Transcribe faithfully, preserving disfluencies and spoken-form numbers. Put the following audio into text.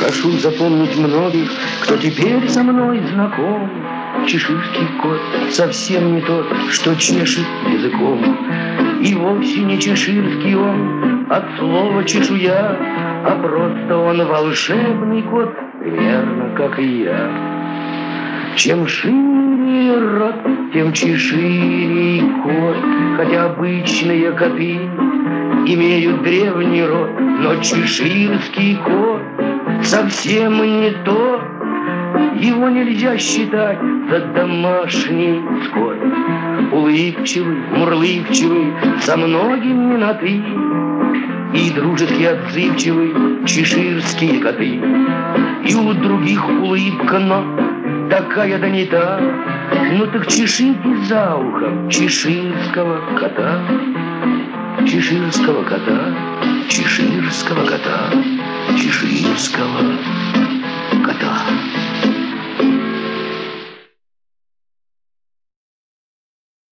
Прошу запомнить многих, кто теперь со мной знаком. Чеширский кот совсем не тот, что чешет языком. И вовсе не чеширский он от слова чешуя, а просто он волшебный кот, примерно как и я. Чем шире рот, тем чеширей кот, хотя обычные коты имеют древний род, но чеширский кот совсем не то. Его нельзя считать за домашний скот. Улыбчивый, мурлыкчивый, со многими на «ты», и дружески отзывчивый чеширские коты. И у других улыбка, но такая да не та. Ну так чешите за ухом чеширского кота. Чеширского кота, чеширского кота, чеширского